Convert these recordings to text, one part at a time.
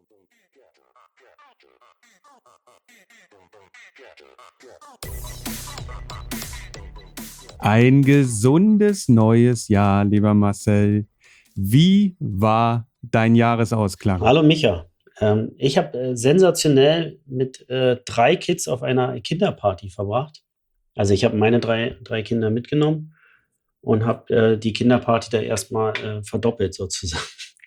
Ein gesundes neues Jahr, lieber Marcel. Wie war dein Jahresausklang? Hallo Micha. Ich habe sensationell mit 3 Kids auf einer Kinderparty verbracht. Also ich habe meine drei Kinder mitgenommen und habe die Kinderparty da erstmal verdoppelt sozusagen.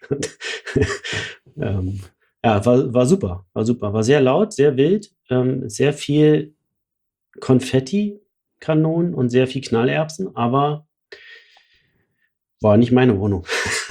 ähm, ja, war super, war sehr laut, sehr wild, sehr viel Konfetti-Kanonen und sehr viel Knallerbsen, aber war nicht meine Wohnung.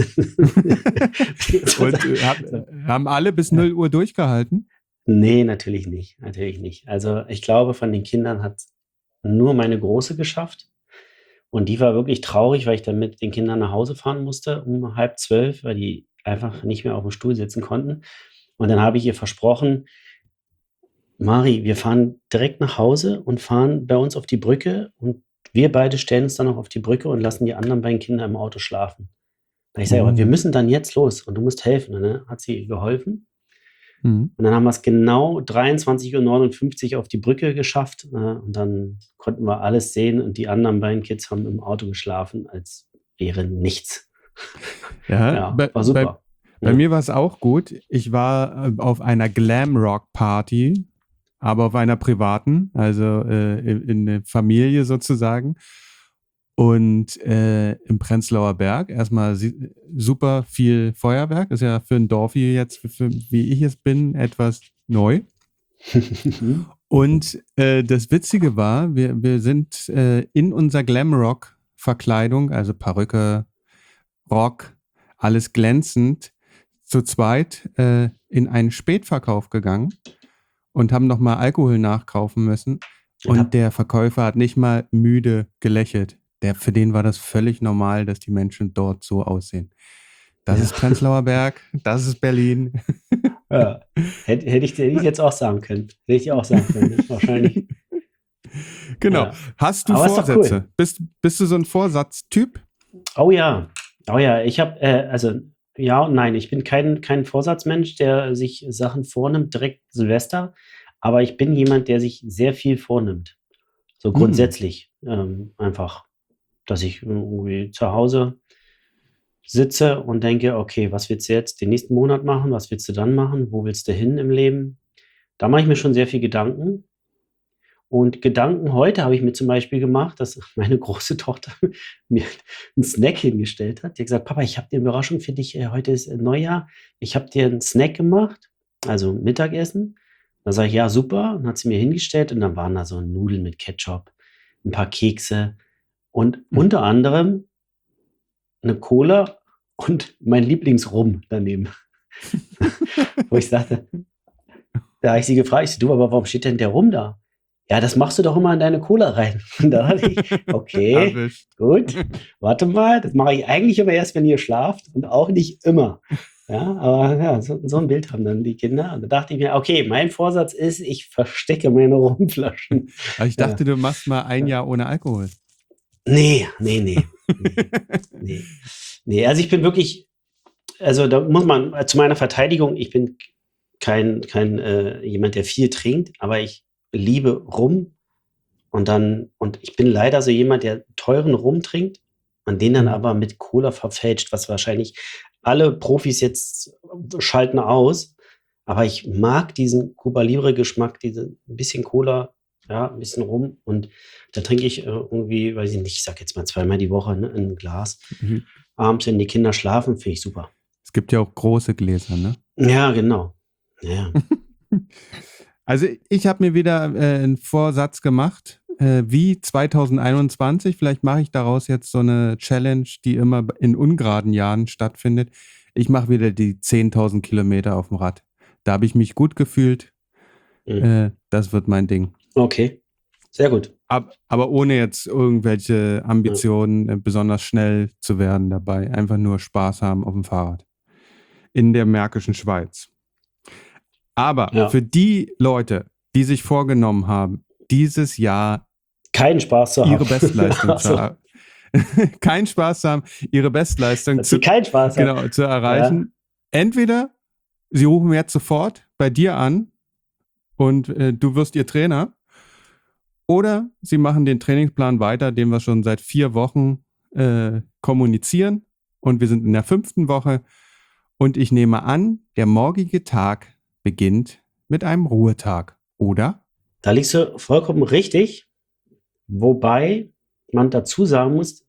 Und haben alle bis 0 Uhr durchgehalten? Nee, natürlich nicht. Also ich glaube, von den Kindern hat nur meine Große geschafft. Und die war wirklich traurig, weil ich dann mit den Kindern nach Hause fahren musste um 11:30, weil die einfach nicht mehr auf dem Stuhl sitzen konnten. Und dann habe ich ihr versprochen, Mari, wir fahren direkt nach Hause und fahren bei uns auf die Brücke und wir beide stellen uns dann noch auf die Brücke und lassen die anderen beiden Kinder im Auto schlafen. Weil ich sage, aber wir müssen dann jetzt los und du musst helfen. Und dann hat sie geholfen. Und dann haben wir es genau 23:59 Uhr auf die Brücke geschafft. Und dann konnten wir alles sehen und die anderen beiden Kids haben im Auto geschlafen, als wäre nichts. Ja, war super. Bei mir war es auch gut. Ich war auf einer Glamrock-Party, aber auf einer privaten, also in der Familie sozusagen. Und im Prenzlauer Berg erstmal super viel Feuerwerk. Ist ja für ein Dorf hier jetzt, wie ich es bin, etwas neu. Und das Witzige war, wir sind in unserer Glamrock-Verkleidung, also Perücke, Rock, alles glänzend, zu zweit in einen Spätverkauf gegangen und haben nochmal Alkohol nachkaufen müssen. Und der Verkäufer hat nicht mal müde gelächelt. Für den war das völlig normal, dass die Menschen dort so aussehen. Das ist Prenzlauer Berg, das ist Berlin. Ja. Hätte ich jetzt auch sagen können. Wahrscheinlich. Genau. Ja. Hast du Vorsätze? Cool. Bist du so ein Vorsatztyp? Oh ja. Ich habe, ja und nein. Ich bin kein Vorsatzmensch, der sich Sachen vornimmt, direkt Silvester. Aber ich bin jemand, der sich sehr viel vornimmt. So grundsätzlich. Einfach, dass ich irgendwie zu Hause sitze und denke, okay, was willst du jetzt den nächsten Monat machen? Was willst du dann machen? Wo willst du hin im Leben? Da mache ich mir schon sehr viel Gedanken. Und Gedanken heute habe ich mir zum Beispiel gemacht, dass meine große Tochter mir einen Snack hingestellt hat. Die hat gesagt, Papa, ich habe dir eine Überraschung für dich. Heute ist Neujahr. Ich habe dir einen Snack gemacht, also Mittagessen. Da sage ich, ja, super. Und hat sie mir hingestellt und dann waren da so Nudeln mit Ketchup, ein paar Kekse und unter anderem eine Cola und mein Lieblingsrum daneben. Wo ich sagte, da habe ich sie gefragt, du, aber warum steht denn der Rum da? Ja, das machst du doch immer in deine Cola rein. Und da dachte ich, okay, gut, warte mal, das mache ich eigentlich immer erst, wenn ihr schlaft und auch nicht immer. Ja, aber ja, so ein Bild haben dann die Kinder. Und da dachte ich mir, okay, mein Vorsatz ist, ich verstecke meine Rumflaschen. Aber ich dachte, du machst mal ein Jahr ohne Alkohol. Nee. Also ich bin wirklich, also da muss man zu meiner Verteidigung, ich bin kein jemand, der viel trinkt, aber ich liebe Rum und ich bin leider so jemand, der teuren Rum trinkt und den dann aber mit Cola verfälscht, was wahrscheinlich alle Profis jetzt schalten aus, aber ich mag diesen Cuba Libre Geschmack, ein bisschen Cola, ja, ein bisschen Rum und da trinke ich irgendwie, weiß ich nicht, ich sag jetzt mal 2-mal die Woche, ne, ein Glas. Abends, wenn die Kinder schlafen, finde ich super. Es gibt ja auch große Gläser, ne? Ja, genau. Ja. Also ich habe mir wieder einen Vorsatz gemacht, wie 2021. Vielleicht mache ich daraus jetzt so eine Challenge, die immer in ungeraden Jahren stattfindet. Ich mache wieder die 10.000 Kilometer auf dem Rad. Da habe ich mich gut gefühlt. Das wird mein Ding. Okay, sehr gut. Aber ohne jetzt irgendwelche Ambitionen, besonders schnell zu werden dabei. Einfach nur Spaß haben auf dem Fahrrad. In der Märkischen Schweiz. Aber für die Leute, die sich vorgenommen haben, dieses Jahr keinen Spaß zu haben, ihre Bestleistung zu haben, keinen Spaß zu haben, ihre Bestleistung zu erreichen, entweder Sie rufen jetzt sofort bei dir an und du wirst ihr Trainer. Oder sie machen den Trainingsplan weiter, den wir schon seit 4 Wochen kommunizieren. Und wir sind in der 5. Woche. Und ich nehme an, der morgige Tag beginnt mit einem Ruhetag, oder? Da liegst du vollkommen richtig, wobei man dazu sagen muss,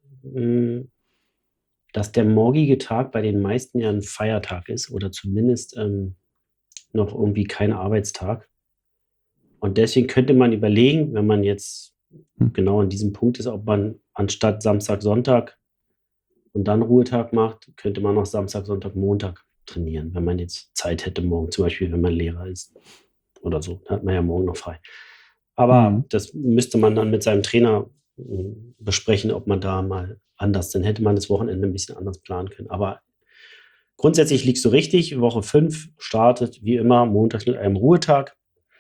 dass der morgige Tag bei den meisten ja ein Feiertag ist oder zumindest noch irgendwie kein Arbeitstag. Und deswegen könnte man überlegen, wenn man jetzt genau an diesem Punkt ist, ob man anstatt Samstag, Sonntag und dann Ruhetag macht, könnte man noch Samstag, Sonntag, Montag trainieren, wenn man jetzt Zeit hätte morgen, zum Beispiel, wenn man Lehrer ist oder so. Da hat man ja morgen noch frei. Aber das müsste man dann mit seinem Trainer besprechen, ob man da mal anders, dann hätte man das Wochenende ein bisschen anders planen können. Aber grundsätzlich liegst du richtig. Woche 5 startet wie immer montags mit einem Ruhetag.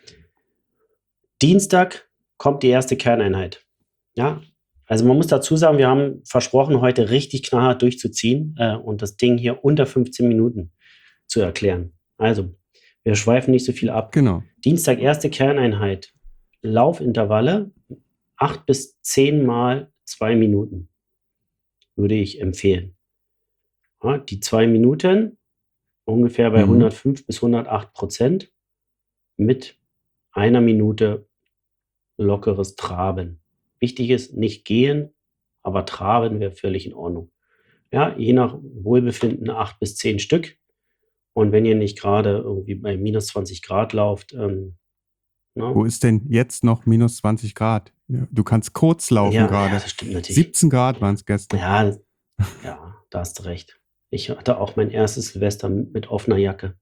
Dienstag kommt die erste Kerneinheit. Ja, also man muss dazu sagen, wir haben versprochen, heute richtig knallhart durchzuziehen und das Ding hier unter 15 Minuten zu erklären. Also, wir schweifen nicht so viel ab. Genau. Dienstag erste Kerneinheit. Laufintervalle 8 bis 10 mal 2 Minuten würde ich empfehlen. Ja, die 2 Minuten ungefähr bei 105 bis 108% mit 1 Minute lockeres Traben. Wichtig ist, nicht gehen, aber traben wäre völlig in Ordnung. Ja, je nach Wohlbefinden 8 bis 10 Stück. Und wenn ihr nicht gerade irgendwie bei minus 20 Grad lauft, Wo ist denn jetzt noch minus 20 Grad? Ja, du kannst kurz laufen gerade. Ja, das stimmt natürlich. 17 Grad waren es gestern. Ja, da hast du recht. Ich hatte auch mein erstes Silvester mit offener Jacke.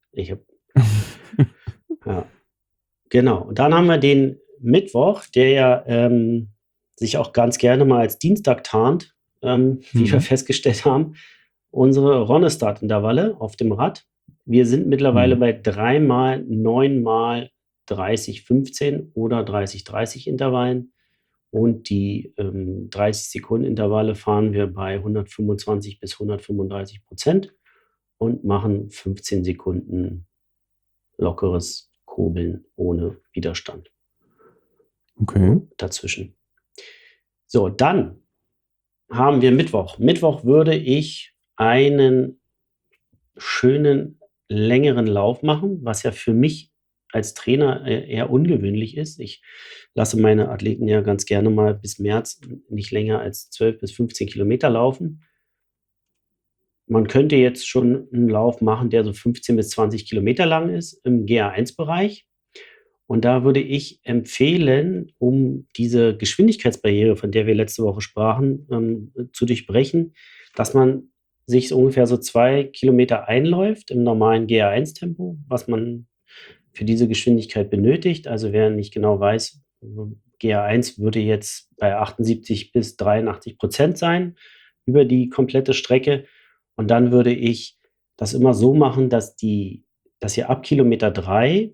Ja, genau. Und dann haben wir den Mittwoch, der ja sich auch ganz gerne mal als Dienstag tarnt, wie wir festgestellt haben. Unsere Ronnestart-Intervalle auf dem Rad. Wir sind mittlerweile bei 3 mal 9 mal 30-15 oder 30-30 Intervallen. Und die 30-Sekunden-Intervalle fahren wir bei 125 bis 135% und machen 15 Sekunden lockeres Kurbeln ohne Widerstand. Okay. Dazwischen. So, dann haben wir Mittwoch. Mittwoch würde ich einen schönen, längeren Lauf machen, was ja für mich als Trainer eher ungewöhnlich ist. Ich lasse meine Athleten ja ganz gerne mal bis März nicht länger als 12 bis 15 Kilometer laufen. Man könnte jetzt schon einen Lauf machen, der so 15 bis 20 Kilometer lang ist im GA1-Bereich. Und da würde ich empfehlen, um diese Geschwindigkeitsbarriere, von der wir letzte Woche sprachen, zu durchbrechen, dass man sich so ungefähr so 2 Kilometer einläuft im normalen GA1-Tempo, was man für diese Geschwindigkeit benötigt. Also wer nicht genau weiß, GA1 würde jetzt bei 78 bis 83% sein über die komplette Strecke. Und dann würde ich das immer so machen, dass ihr ab Kilometer 3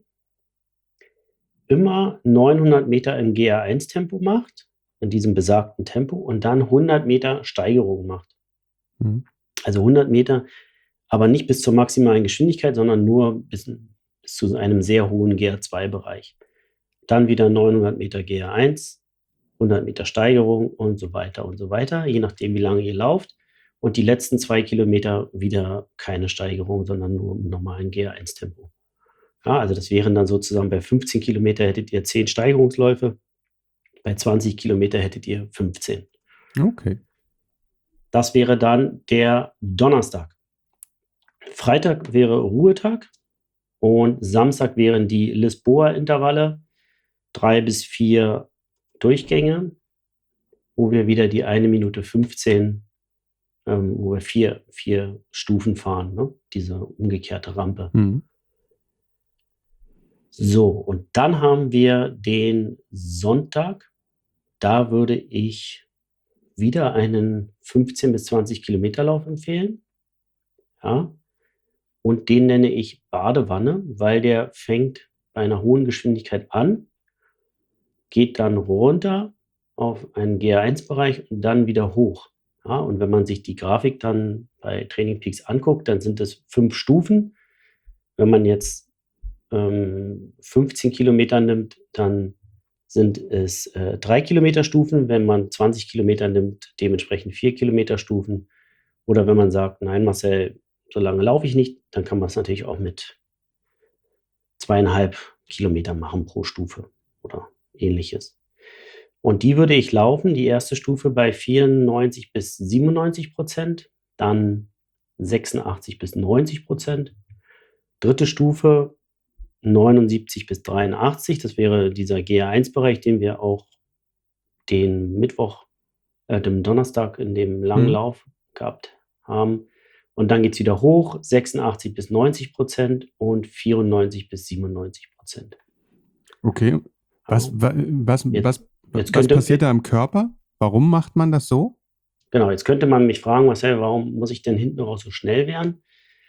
immer 900 Meter im GA1-Tempo macht, in diesem besagten Tempo, und dann 100 Meter Steigerung macht. Also 100 Meter, aber nicht bis zur maximalen Geschwindigkeit, sondern nur bis zu einem sehr hohen GA2-Bereich. Dann wieder 900 Meter GA1, 100 Meter Steigerung und so weiter, je nachdem, wie lange ihr lauft. Und die letzten 2 Kilometer wieder keine Steigerung, sondern nur im normalen GA1-Tempo. Ja, also das wären dann sozusagen bei 15 Kilometer hättet ihr 10 Steigerungsläufe, bei 20 Kilometer hättet ihr 15. Okay. Das wäre dann der Donnerstag. Freitag wäre Ruhetag und Samstag wären die Lisboa-Intervalle, 3 bis 4 Durchgänge, wo wir wieder die 1 Minute 15, wo wir 4 Stufen fahren, ne? Diese umgekehrte Rampe. So, und dann haben wir den Sonntag. Da würde ich wieder einen 15 bis 20 Kilometer Lauf empfehlen. Ja. Und den nenne ich Badewanne, weil der fängt bei einer hohen Geschwindigkeit an, geht dann runter auf einen GA1-Bereich und dann wieder hoch. Ja, und wenn man sich die Grafik dann bei Training Peaks anguckt, dann sind es 5 Stufen. wenn man jetzt 15 Kilometer nimmt, dann sind es 3 Kilometer Stufen. Wenn man 20 Kilometer nimmt, dementsprechend 4 Kilometer Stufen. Oder wenn man sagt, nein, Marcel, so lange laufe ich nicht, dann kann man es natürlich auch mit 2,5 Kilometer machen pro Stufe oder ähnliches. Und die würde ich laufen, die erste Stufe bei 94 bis 97%, dann 86 bis 90%. Dritte Stufe 79 bis 83, das wäre dieser GR1-Bereich, den wir auch den Mittwoch, dem Donnerstag in dem langen Lauf gehabt haben. Und dann geht es wieder hoch, 86 bis 90% und 94 bis 97%. Okay. Was könnte- passiert da im Körper? Warum macht man das so? Genau, jetzt könnte man mich fragen, Marcel, warum muss ich denn hinten raus so schnell werden?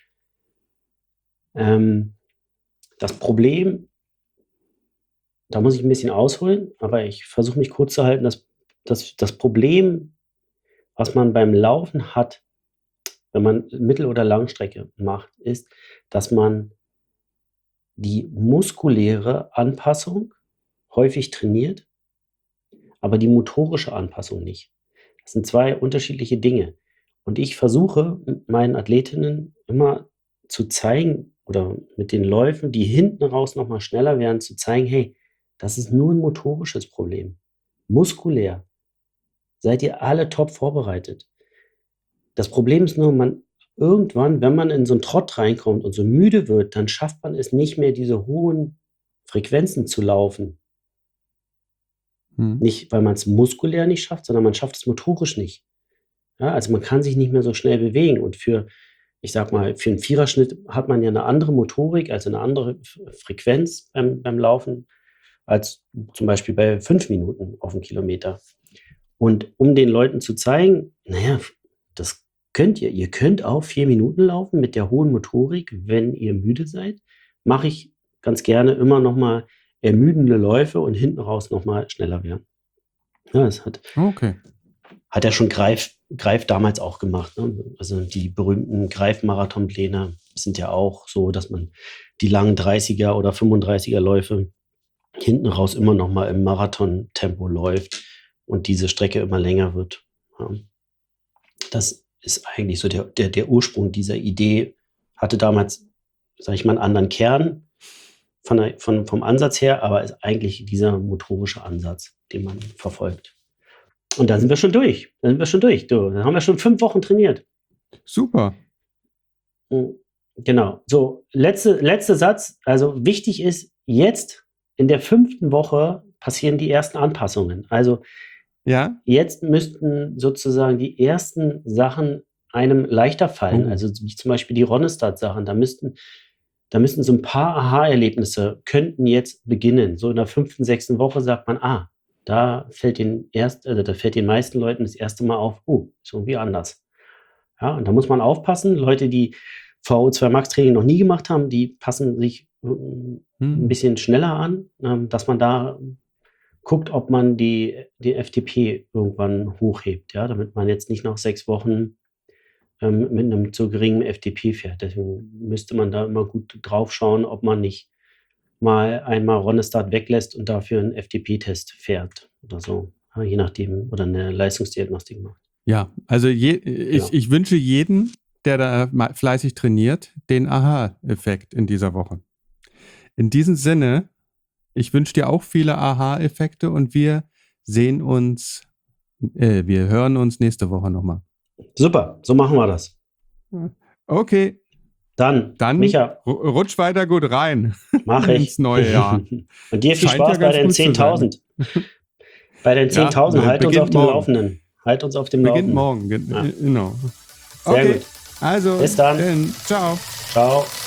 Das Problem, da muss ich ein bisschen ausholen, aber ich versuche mich kurz zu halten. Das Problem, was man beim Laufen hat, wenn man Mittel- oder Langstrecke macht, ist, dass man die muskuläre Anpassung häufig trainiert, aber die motorische Anpassung nicht. Das sind zwei unterschiedliche Dinge. Und ich versuche meinen Athletinnen immer zu zeigen oder mit den Läufen, die hinten raus nochmal schneller werden, zu zeigen, hey, das ist nur ein motorisches Problem. Muskulär seid ihr alle top vorbereitet. Das Problem ist nur, irgendwann, wenn man in so einen Trott reinkommt und so müde wird, dann schafft man es nicht mehr, diese hohen Frequenzen zu laufen. Nicht, weil man es muskulär nicht schafft, sondern man schafft es motorisch nicht. Ja, also man kann sich nicht mehr so schnell bewegen. Und ich sag mal, für einen Viererschnitt hat man ja eine andere Motorik, also eine andere Frequenz beim Laufen, als zum Beispiel bei 5 Minuten auf einen Kilometer. Und um den Leuten zu zeigen, naja, das könnt ihr. Ihr könnt auch 4 Minuten laufen mit der hohen Motorik, wenn ihr müde seid. Mache ich ganz gerne immer noch mal ermüdende Läufe und hinten raus noch mal schneller werden. Ja, das hat ja schon Greif damals auch gemacht. Ne? Also die berühmten Greif-Marathonpläne sind ja auch so, dass man die langen 30er oder 35er Läufe hinten raus immer noch mal im Marathon-Tempo läuft und diese Strecke immer länger wird. Ja. Das ist eigentlich so der Ursprung dieser Idee. Hatte damals, sage ich mal, einen anderen Kern vom Ansatz her, aber ist eigentlich dieser motorische Ansatz, den man verfolgt. Und da sind wir schon durch. Da haben wir schon 5 Wochen trainiert. Super. Genau. So, letzter Satz. Also wichtig ist, jetzt in der 5. Woche passieren die ersten Anpassungen. Also jetzt müssten sozusagen die ersten Sachen einem leichter fallen. Also wie zum Beispiel die Ronestad-Sachen. Da müssten so ein paar Aha-Erlebnisse könnten jetzt beginnen. So in der 5., 6. Woche sagt man, da fällt den meisten Leuten das erste Mal auf, ist irgendwie anders. Ja, und da muss man aufpassen. Leute, die VO2 Max Training noch nie gemacht haben, die passen sich ein bisschen schneller an, dass man da guckt, ob man die FTP irgendwann hochhebt, ja, damit man jetzt nicht nach 6 Wochen mit einem zu geringen FTP fährt. Deswegen müsste man da immer gut drauf schauen, ob man nicht mal einmal Ronestad weglässt und dafür einen FTP-Test fährt oder so, je nachdem, oder eine Leistungsdiagnostik macht. Ja, also ich wünsche jedem, der da fleißig trainiert, den Aha-Effekt in dieser Woche. In diesem Sinne, ich wünsche dir auch viele Aha-Effekte und wir hören uns nächste Woche nochmal. Super, so machen wir das. Okay. Dann Micha, rutsch weiter gut rein. Mach ich. Ins neue Jahr. Und dir viel Spaß bei den 10.000. Bei den 10.000, halt uns auf dem Laufenden. Beginnt morgen, genau. Sehr gut. Also, bis dann. Ciao. Ciao.